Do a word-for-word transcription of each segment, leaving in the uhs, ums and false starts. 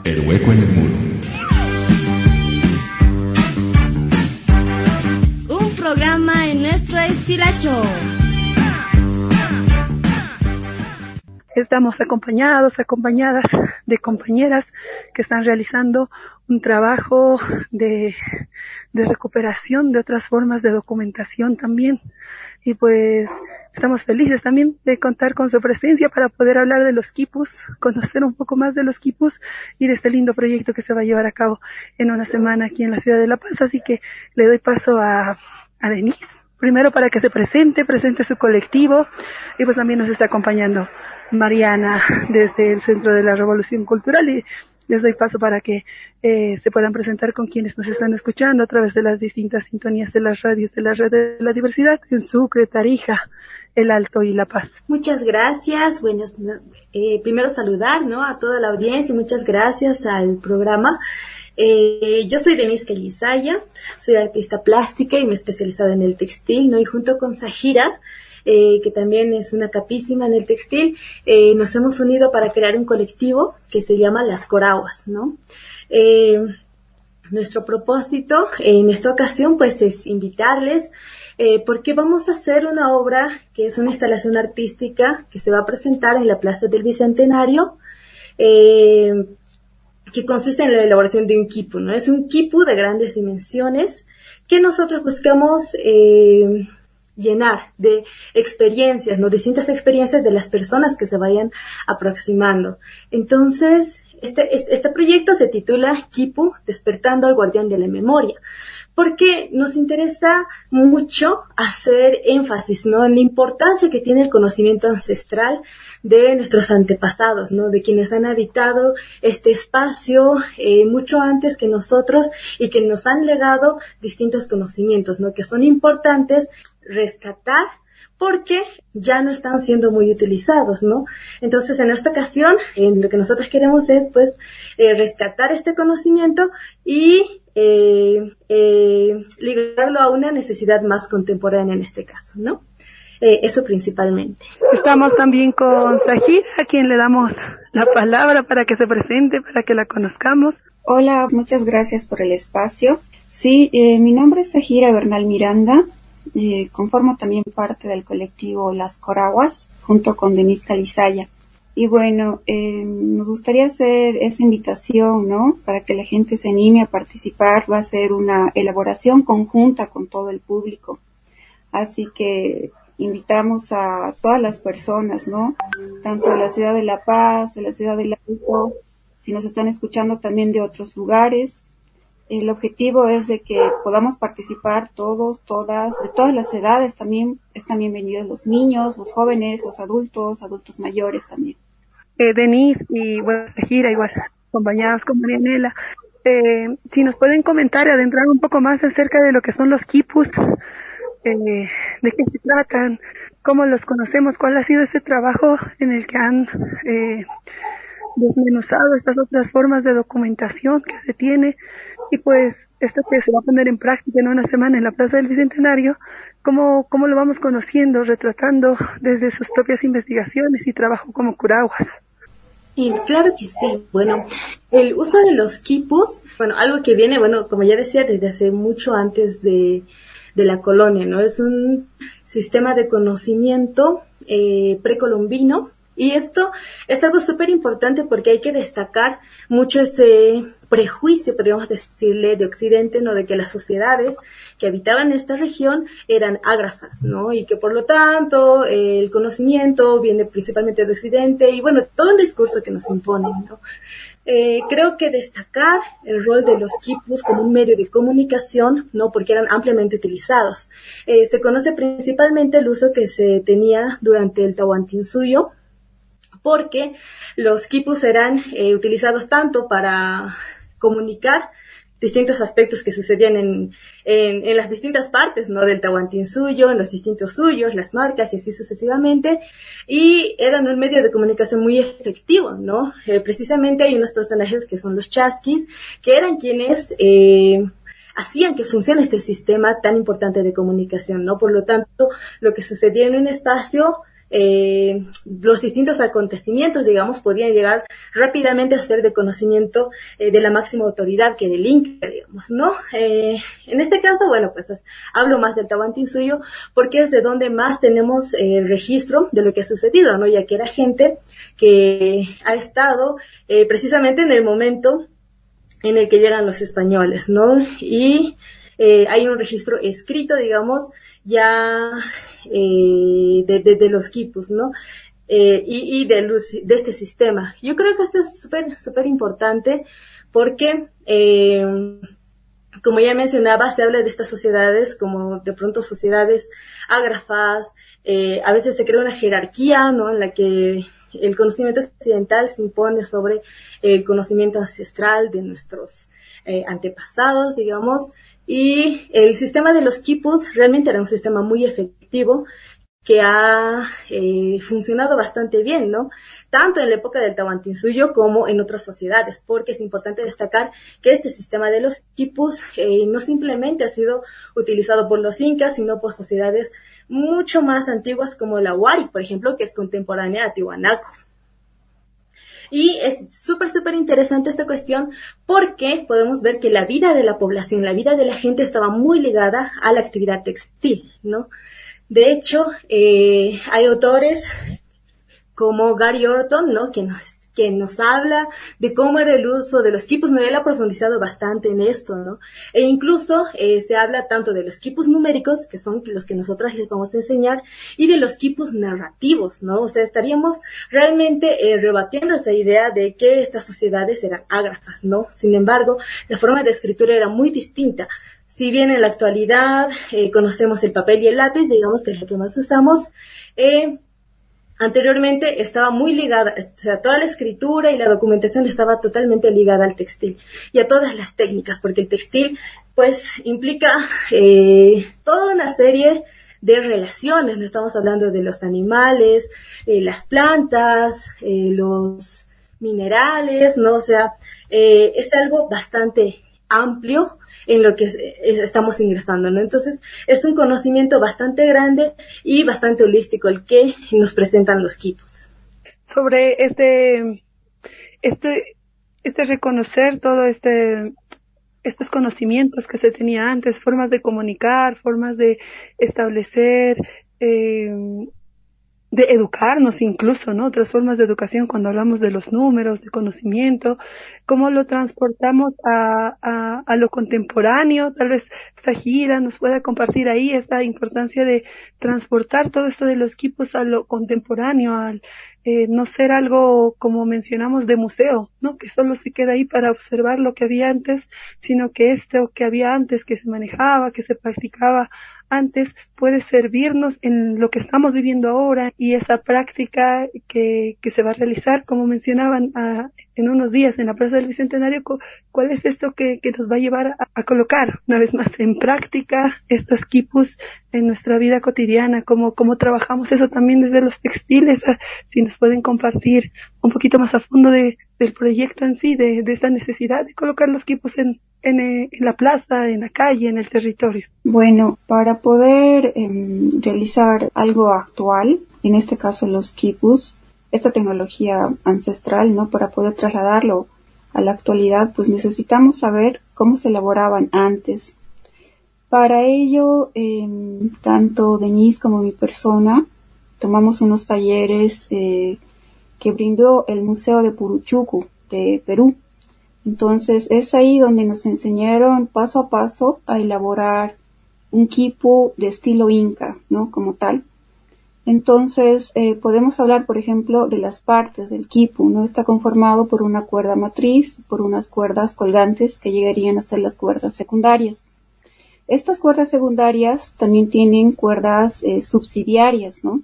El hueco en el muro. Un programa en nuestro estilacho. Estamos acompañados, acompañadas de compañeras que están realizando un trabajo de, de recuperación de otras formas de documentación también. Y pues estamos felices también de contar con su presencia para poder hablar de los quipus, conocer un poco más de los quipus y de este lindo proyecto que se va a llevar a cabo en una semana aquí en la ciudad de La Paz. Así que le doy paso a, a Denise, primero para que se presente, presente su colectivo, y pues también nos está acompañando Mariana desde el Centro de la Revolución Cultural, y les doy paso para que eh, se puedan presentar con quienes nos están escuchando a través de las distintas sintonías de las radios de la Red de la Diversidad en Sucre, Tarija, El Alto y La Paz. Muchas gracias. Buenas, eh, primero saludar, ¿no?, a toda la audiencia y muchas gracias al programa. Eh, yo soy Denise Calizaya, soy artista plástica y me he especializado en el textil, ¿no? Y junto con Zahira, eh, que también es una capísima en el textil, eh, nos hemos unido para crear un colectivo que se llama Las Coraguas, ¿no? Eh, nuestro propósito en esta ocasión, pues, es invitarles, eh, porque vamos a hacer una obra que es una instalación artística que se va a presentar en la Plaza del Bicentenario, eh, que consiste en la elaboración de un quipu, ¿no? Es un quipu de grandes dimensiones que nosotros buscamos eh, llenar de experiencias, ¿no? Distintas experiencias de las personas que se vayan aproximando. Entonces, este, este, este proyecto se titula Quipu, Despertando al Guardián de la Memoria, porque nos interesa mucho hacer énfasis, ¿no?, en la importancia que tiene el conocimiento ancestral de nuestros antepasados, ¿no?, de quienes han habitado este espacio eh, mucho antes que nosotros y que nos han legado distintos conocimientos, ¿no?, que son importantes rescatar porque ya no están siendo muy utilizados, ¿no? Entonces, en esta ocasión, eh, lo que nosotros queremos es, pues, eh, rescatar este conocimiento y eh, eh, ligarlo a una necesidad más contemporánea en este caso, ¿no? Eh, eso principalmente. Estamos también con Zahira, a quien le damos la palabra para que se presente, para que la conozcamos. Hola, muchas gracias por el espacio. Sí, eh, mi nombre es Zahira Bernal Miranda. Eh, conformo también parte del colectivo Las Coraguas, junto con Denise Calizaya. Y bueno, eh, nos gustaría hacer esa invitación, ¿no?, para que la gente se anime a participar. Va a ser una elaboración conjunta con todo el público. Así que invitamos a todas las personas, ¿no?, tanto de la ciudad de La Paz, de la ciudad del Alto, si nos están escuchando también de otros lugares. El objetivo es de que podamos participar todos, todas, de todas las edades. También están bienvenidos los niños, los jóvenes, los adultos, adultos mayores también. Eh, Denise y bueno, Zahira igual, acompañadas con Marianela. Eh, si nos pueden comentar, adentrar un poco más acerca de lo que son los quipus, eh, de qué se tratan, cómo los conocemos, cuál ha sido ese trabajo en el que han eh, desmenuzado estas otras formas de documentación que se tiene. Y pues esto que se va a poner en práctica en una semana en la Plaza del Bicentenario, ¿cómo, cómo lo vamos conociendo, retratando desde sus propias investigaciones y trabajo como curaguas? Y claro que sí. Bueno, el uso de los quipus, bueno, algo que viene, bueno, como ya decía, desde hace mucho antes de, de la colonia, ¿no? Es un sistema de conocimiento eh, precolombino. Y esto es algo súper importante porque hay que destacar mucho ese prejuicio, podríamos decirle, de Occidente, ¿no?, de que las sociedades que habitaban esta región eran ágrafas, ¿no?, y que por lo tanto eh, el conocimiento viene principalmente de Occidente y bueno, todo el discurso que nos imponen, ¿no? Eh, creo que destacar el rol de los quipus como un medio de comunicación, ¿no?, porque eran ampliamente utilizados. Eh, se conoce principalmente el uso que se tenía durante el Tahuantinsuyo, porque los quipus eran eh, utilizados tanto para comunicar distintos aspectos que sucedían en, en, en las distintas partes, ¿no?, del Tahuantinsuyo, en los distintos suyos, las marcas y así sucesivamente, y eran un medio de comunicación muy efectivo, ¿no? Eh, precisamente hay unos personajes que son los chasquis, que eran quienes eh, hacían que funcione este sistema tan importante de comunicación, ¿no? Por lo tanto, lo que sucedía en un espacio eh, los distintos acontecimientos, digamos, podían llegar rápidamente a ser de conocimiento eh, de la máxima autoridad, que era el Inca, digamos, ¿no? Eh, en este caso, bueno, pues hablo más del Tahuantinsuyo porque es de donde más tenemos el eh, registro de lo que ha sucedido, ¿no? Ya que era gente que ha estado eh, precisamente en el momento en el que llegan los españoles, ¿no? Y eh, hay un registro escrito, digamos, ya eh, de, de, de los quipus, ¿no? Eh, y, y de, de este sistema. Yo creo que esto es súper, súper importante porque, eh, como ya mencionaba, se habla de estas sociedades como de pronto sociedades ágrafas, eh, a veces se crea una jerarquía, ¿no? En la que el conocimiento occidental se impone sobre el conocimiento ancestral de nuestros eh, antepasados, digamos, y el sistema de los quipus realmente era un sistema muy efectivo que ha eh, funcionado bastante bien, ¿no? Tanto en la época del Tahuantinsuyo como en otras sociedades, porque es importante destacar que este sistema de los quipus eh, no simplemente ha sido utilizado por los incas, sino por sociedades mucho más antiguas como la Wari, por ejemplo, que es contemporánea a Tiwanaku. Y es súper, súper interesante esta cuestión porque podemos ver que la vida de la población, la vida de la gente estaba muy ligada a la actividad textil, ¿no? De hecho, eh, hay autores como Gary Orton, ¿no? Que nos, que nos habla de cómo era el uso de los quipus. Él ha profundizado bastante en esto, ¿no? E incluso eh, se habla tanto de los quipus numéricos, que son los que nosotras les vamos a enseñar, y de los quipus narrativos, ¿no? O sea, estaríamos realmente eh, rebatiendo esa idea de que estas sociedades eran ágrafas, ¿no? Sin embargo, la forma de escritura era muy distinta. Si bien en la actualidad eh, conocemos el papel y el lápiz, digamos que es lo que más usamos, eh, anteriormente estaba muy ligada, o sea, toda la escritura y la documentación estaba totalmente ligada al textil y a todas las técnicas, porque el textil, pues, implica eh, toda una serie de relaciones. No estamos hablando de los animales, eh, las plantas, eh, los minerales, ¿no? O sea, eh, es algo bastante amplio en lo que estamos ingresando, ¿no? Entonces, es un conocimiento bastante grande y bastante holístico el que nos presentan los quipus. Sobre este, este, este reconocer todo este, estos conocimientos que se tenía antes, formas de comunicar, formas de establecer, eh, de educarnos incluso, ¿no? Otras formas de educación cuando hablamos de los números, de conocimiento, cómo lo transportamos a, a, a lo contemporáneo. Tal vez Zahira nos pueda compartir ahí esta importancia de transportar todo esto de los quipus a lo contemporáneo, al eh, no ser algo, como mencionamos, de museo, ¿no? Que solo se queda ahí para observar lo que había antes, sino que esto que había antes, que se manejaba, que se practicaba antes, puede servirnos en lo que estamos viviendo ahora, y esa práctica que, que se va a realizar, como mencionaban, a, en unos días en la Plaza del Bicentenario. ¿Cuál es esto que, que nos va a llevar a, a colocar una vez más en práctica estos quipus en nuestra vida cotidiana? ¿Cómo, cómo trabajamos eso también desde los textiles? Si nos pueden compartir un poquito más a fondo de, del proyecto en sí, de, de esta necesidad de colocar los quipus en, en, en la plaza, en la calle, en el territorio. Bueno, para poder eh, realizar algo actual, en este caso los quipus, esta tecnología ancestral, ¿no? Para poder trasladarlo a la actualidad, pues necesitamos saber cómo se elaboraban antes. Para ello, eh, tanto Denise como mi persona, tomamos unos talleres eh, que brindó el Museo de Puruchucu de Perú. Entonces, es ahí donde nos enseñaron paso a paso a elaborar un quipu de estilo inca, ¿no? Como tal. Entonces, eh, podemos hablar, por ejemplo, de las partes del quipu, ¿no? Está conformado por una cuerda matriz, por unas cuerdas colgantes que llegarían a ser las cuerdas secundarias. Estas cuerdas secundarias también tienen cuerdas eh, subsidiarias, ¿no?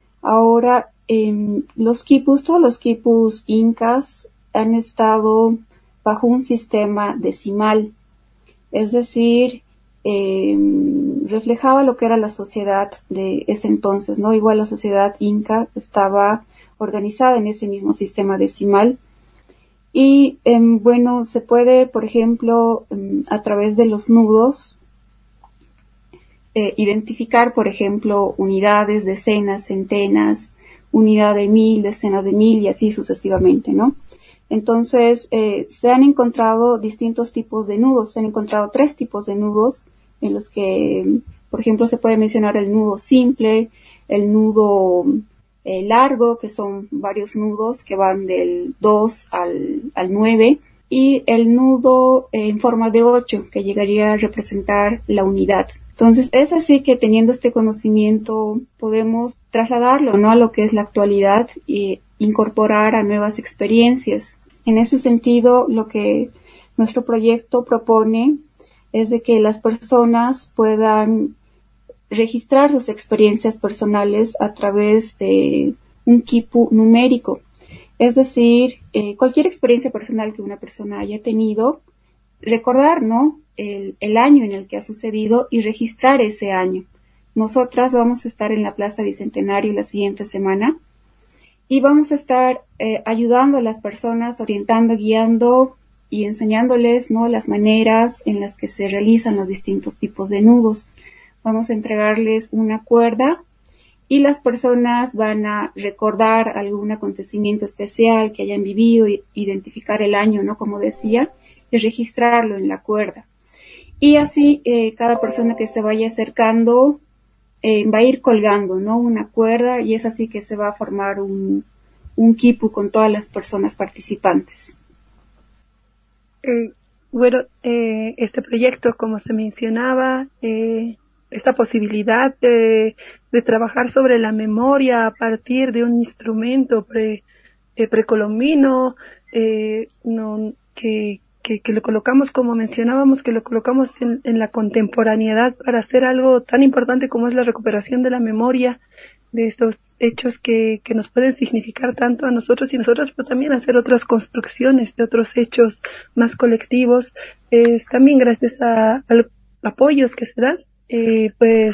Ahora, eh, los quipus, todos los quipus incas han estado bajo un sistema decimal, es decir, eh, reflejaba lo que era la sociedad de ese entonces, ¿no? Igual la sociedad inca estaba organizada en ese mismo sistema decimal. Y, eh, bueno, se puede, por ejemplo, eh, a través de los nudos, eh, identificar, por ejemplo, unidades, decenas, centenas, unidad de mil, decenas de mil y así sucesivamente, ¿no? Entonces, eh, se han encontrado distintos tipos de nudos. Se han encontrado tres tipos de nudos en los que, por ejemplo, se puede mencionar el nudo simple, el nudo eh, largo, que son varios nudos que van del dos al, al nueve, y el nudo eh, en forma de ocho, que llegaría a representar la unidad. Entonces, es así que teniendo este conocimiento podemos trasladarlo, ¿no?, a lo que es la actualidad y incorporar a nuevas experiencias. En ese sentido, lo que nuestro proyecto propone es de que las personas puedan registrar sus experiencias personales a través de un quipu numérico. Es decir, eh, cualquier experiencia personal que una persona haya tenido, recordar, ¿no?, el, el año en el que ha sucedido y registrar ese año. Nosotras vamos a estar en la Plaza Bicentenario la siguiente semana y vamos a estar eh, ayudando a las personas, orientando, guiando y enseñándoles, ¿no?, las maneras en las que se realizan los distintos tipos de nudos. Vamos a entregarles una cuerda y las personas van a recordar algún acontecimiento especial que hayan vivido, identificar el año, ¿no?, como decía, y registrarlo en la cuerda. Y así eh, cada persona que se vaya acercando eh, va a ir colgando, ¿no?, una cuerda, y es así que se va a formar un, un quipu con todas las personas participantes. Eh, bueno, eh, este proyecto, como se mencionaba, eh, esta posibilidad de, de trabajar sobre la memoria a partir de un instrumento pre, eh, precolombino, eh, no, que, que, que lo colocamos, como mencionábamos, que lo colocamos en, en la contemporaneidad para hacer algo tan importante como es la recuperación de la memoria de estos hechos que, que nos pueden significar tanto a nosotros y nosotras, pero también hacer otras construcciones de otros hechos más colectivos, es también gracias a, a los apoyos que se dan. Eh, pues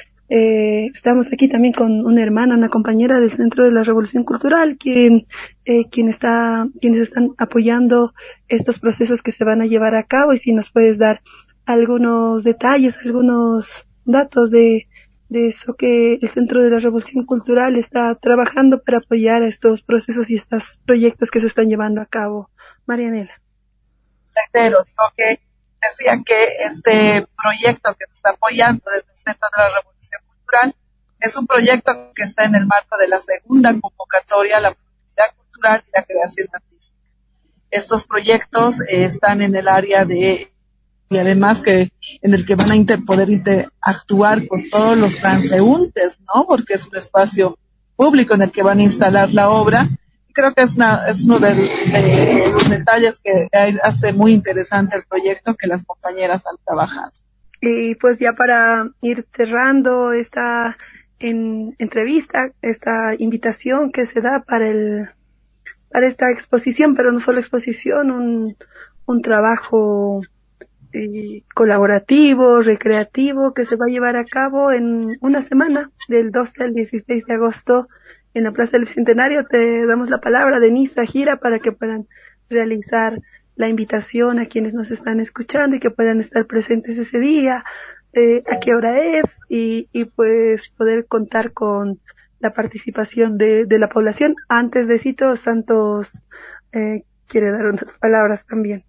eh, estamos aquí también con una hermana, una compañera del Centro de la Revolución Cultural, quien, eh, quien está, quienes están apoyando estos procesos que se van a llevar a cabo, y si nos puedes dar algunos detalles, algunos datos de, de eso que el Centro de la Revolución Cultural está trabajando para apoyar a estos procesos y estos proyectos que se están llevando a cabo. Marianela. Reitero, digo que decía que este proyecto que se está apoyando desde el Centro de la Revolución Cultural es un proyecto que está en el marco de la segunda convocatoria a la productividad cultural y la creación artística. Estos proyectos eh, están en el área de, y además que en el que van a inter, poder interactuar con todos los transeúntes, ¿no? Porque es un espacio público en el que van a instalar la obra. Creo que es, una, es uno de, de los detalles que hace muy interesante el proyecto que las compañeras han trabajado. Y pues ya para ir cerrando esta en, entrevista, esta invitación que se da para el para esta exposición, pero no solo exposición, un, un trabajo eh, colaborativo, recreativo, que se va a llevar a cabo en una semana, del doce al dieciséis de agosto, en la Plaza del Bicentenario. Te damos la palabra, Denise Sajira, para que puedan realizar la invitación a quienes nos están escuchando y que puedan estar presentes ese día, eh, a qué hora es, y, y pues poder contar con la participación de, de la población. Antes de Cito Santos eh, quiere dar unas palabras también.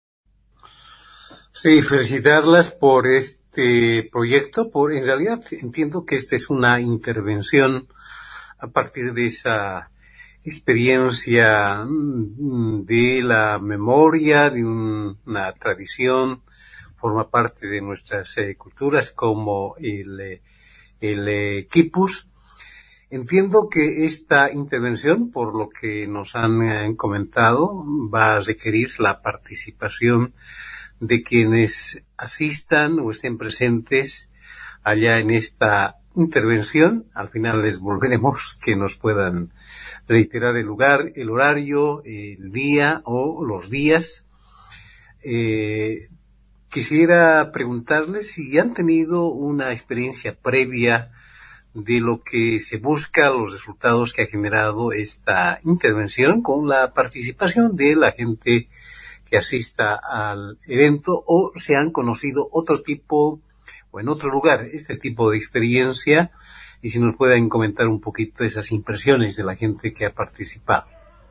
Sí, felicitarlas por este proyecto. Por, en realidad entiendo que esta es una intervención a partir de esa experiencia de la memoria, de un, una tradición, forma parte de nuestras eh, culturas como el, el eh, quipus. Entiendo que esta intervención, por lo que nos han eh, comentado, va a requerir la participación de quienes asistan o estén presentes allá en esta intervención. Al final les volveremos que nos puedan reiterar el lugar, el horario, el día o los días. Eh, quisiera preguntarles si han tenido una experiencia previa de lo que se busca, los resultados que ha generado esta intervención con la participación de la gente que asista al evento, o se han conocido otro tipo o en otro lugar este tipo de experiencia, y si nos pueden comentar un poquito esas impresiones de la gente que ha participado.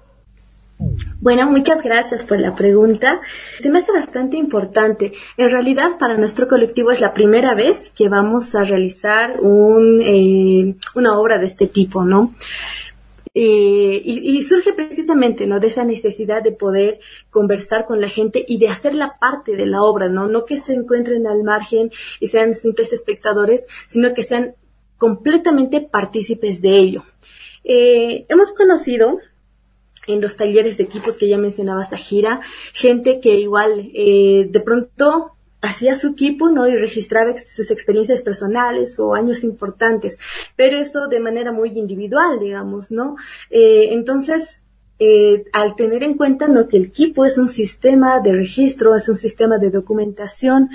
Bueno, muchas gracias por la pregunta. Se me hace bastante importante. En realidad, para nuestro colectivo es la primera vez que vamos a realizar un, eh, una obra de este tipo, ¿no? Eh, y, y surge precisamente, ¿no?, de esa necesidad de poder conversar con la gente y de hacerla parte de la obra, ¿no? No que se encuentren al margen y sean simples espectadores, sino que sean completamente partícipes de ello. Eh, hemos conocido en los talleres de equipos que ya mencionaba Zahira, gente que igual eh, de pronto hacía su equipo, ¿no?, y registraba ex- sus experiencias personales o años importantes, pero eso de manera muy individual, digamos, ¿no? Eh, entonces, eh, al tener en cuenta, ¿no?, que el equipo es un sistema de registro, es un sistema de documentación,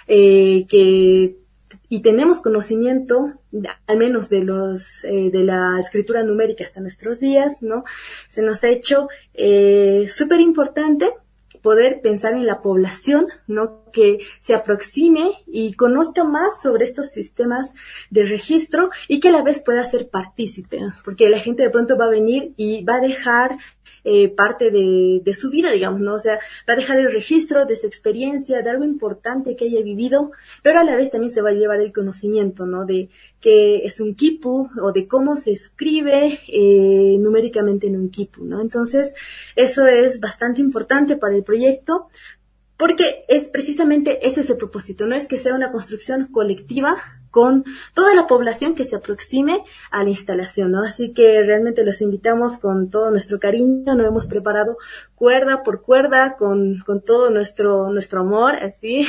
eh, que y tenemos conocimiento, al menos de los eh, de la escritura numérica hasta nuestros días, ¿no? Se nos ha hecho eh, súper importante poder pensar en la población, ¿no?, que se aproxime y conozca más sobre estos sistemas de registro y que a la vez pueda ser partícipe, ¿no? Porque la gente de pronto va a venir y va a dejar eh, parte de, de su vida, digamos, ¿no? O sea, va a dejar el registro de su experiencia, de algo importante que haya vivido, pero a la vez también se va a llevar el conocimiento, ¿no?, de qué es un quipu o de cómo se escribe eh, numéricamente en un quipu, ¿no? Entonces, eso es bastante importante para el proyecto, porque es precisamente ese es el propósito, no es que sea una construcción colectiva con toda la población que se aproxime a la instalación, ¿no? Así que realmente los invitamos con todo nuestro cariño, nos hemos preparado cuerda por cuerda con, con todo nuestro, nuestro amor, así,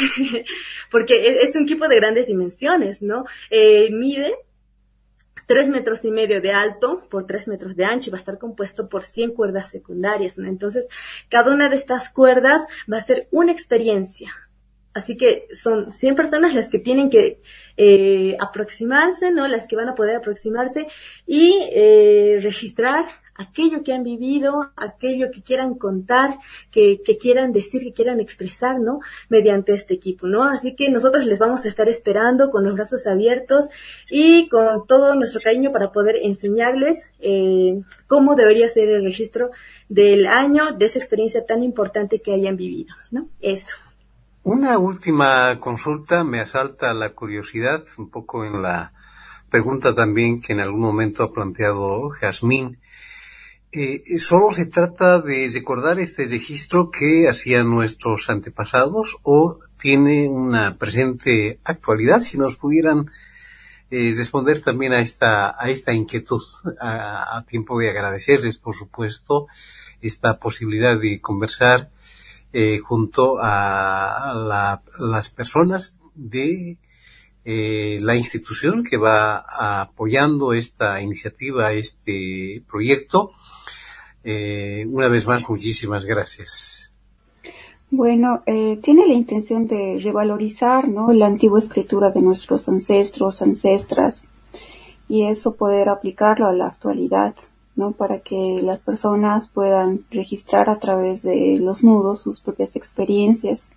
porque es, es un equipo de grandes dimensiones, ¿no? Eh, mide tres metros y medio de alto por tres metros de ancho y va a estar compuesto por cien cuerdas secundarias, ¿no? Entonces, cada una de estas cuerdas va a ser una experiencia. Así que son cien personas las que tienen que eh, aproximarse, ¿no? Las que van a poder aproximarse y eh, registrar aquello que han vivido, aquello que quieran contar, que, que quieran decir, que quieran expresar, ¿no?, mediante este equipo, ¿no? Así que nosotros les vamos a estar esperando con los brazos abiertos y con todo nuestro cariño para poder enseñarles eh, cómo debería ser el registro del año, de esa experiencia tan importante que hayan vivido, ¿no? Eso. Una última consulta, me asalta la curiosidad, un poco en la pregunta también que en algún momento ha planteado Jazmín. Eh, ¿Solo se trata de recordar este registro que hacían nuestros antepasados o tiene una presente actualidad? Si nos pudieran eh, responder también a esta a esta inquietud, a, a tiempo de agradecerles, por supuesto, esta posibilidad de conversar eh, junto a la, las personas de eh, la institución que va apoyando esta iniciativa, este proyecto. Eh, una vez más, muchísimas gracias. Bueno, eh, tiene la intención de revalorizar, ¿no?, la antigua escritura de nuestros ancestros, ancestras, y eso poder aplicarlo a la actualidad, ¿no?, para que las personas puedan registrar a través de los nudos sus propias experiencias.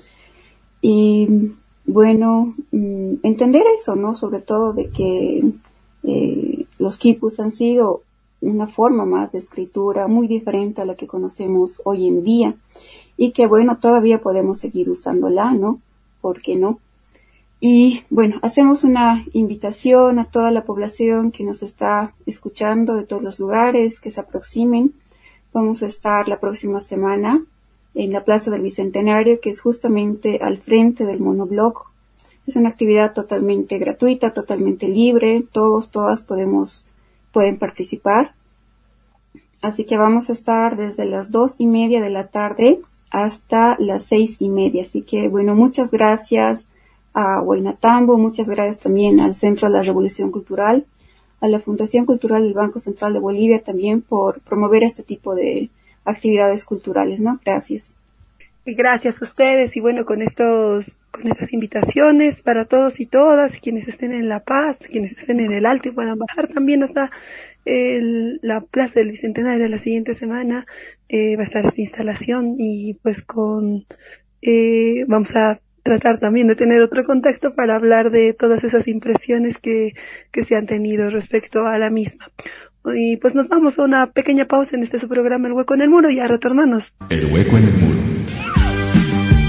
Y bueno, entender eso, ¿no?, sobre todo de que eh, los quipus han sido una forma más de escritura muy diferente a la que conocemos hoy en día y que bueno, todavía podemos seguir usándola, ¿no? ¿Por qué no? Y bueno, hacemos una invitación a toda la población que nos está escuchando de todos los lugares, que se aproximen. Vamos a estar la próxima semana en la Plaza del Bicentenario, que es justamente al frente del monobloc. Es una actividad totalmente gratuita, totalmente libre, todos, todas podemos pueden participar. Así que vamos a estar desde las dos y media de la tarde hasta las seis y media. Así que, bueno, muchas gracias a Huaynatambo, muchas gracias también al Centro de la Revolución Cultural, a la Fundación Cultural del Banco Central de Bolivia también por promover este tipo de actividades culturales, ¿no? Gracias. Gracias a ustedes y bueno, con estos, con estas invitaciones para todos y todas, quienes estén en La Paz, quienes estén en el Alto y puedan bajar también hasta el, la Plaza del Bicentenario la siguiente semana, eh, va a estar esta instalación y pues con, eh, vamos a tratar también de tener otro contexto para hablar de todas esas impresiones que, que se han tenido respecto a la misma. Y pues nos vamos a una pequeña pausa en este su programa El Hueco en el Muro y a retornarnos. El Hueco en el Muro.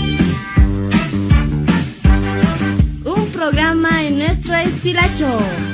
Un programa en nuestro estilacho.